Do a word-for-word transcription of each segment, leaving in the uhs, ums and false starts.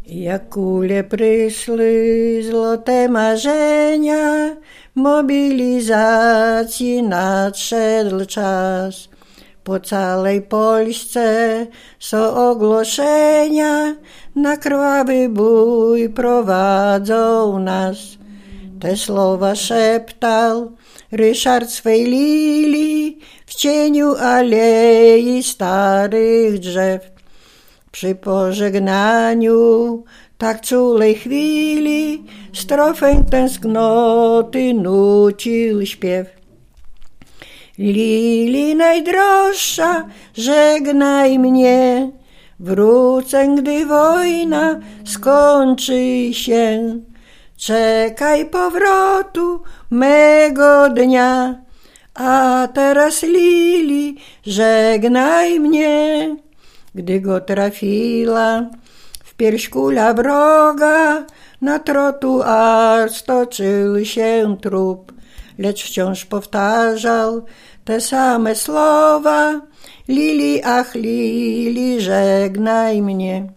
Jak kule przyszły złote marzenia, mobilizacji nadszedł czas. Po całej Polsce są ogłoszenia, na krwawy bój prowadzą nas. Te słowa szeptał Ryszard swej lili w cieniu alei starych drzew. Przy pożegnaniu tak czulej chwili strofę tęsknoty nucił śpiew. Lili najdroższa, żegnaj mnie, wrócę, gdy wojna skończy się. Czekaj powrotu mego dnia, a teraz Lili, żegnaj mnie. Gdy go trafiła w pierś kula wroga, na trotuar stoczył się trup, lecz wciąż powtarzał te same słowa: Lili, ach Lili, żegnaj mnie.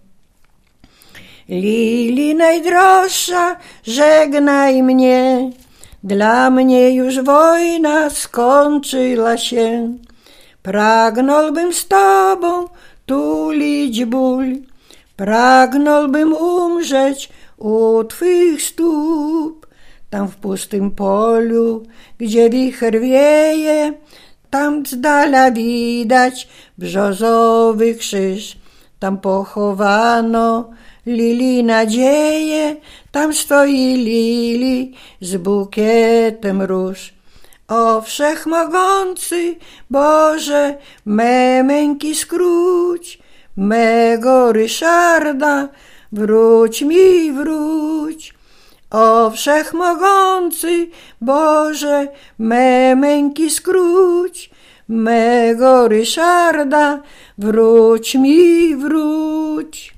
Lili najdroższa, żegnaj mnie, dla mnie już wojna skończyła się. Pragnąłbym z tobą tulić ból, pragnąłbym umrzeć u twych stóp. Tam w pustym polu, gdzie wicher wieje, tam z dala widać brzozowy krzyż. Tam pochowano Lili nadzieję, tam stoi Lili z bukietem róż. O wszechmogący Boże, me męki skróć, mego Ryszarda wróć mi, wróć. O wszechmogący Boże, me męki skróć, mego Ryszarda wróć mi, wróć.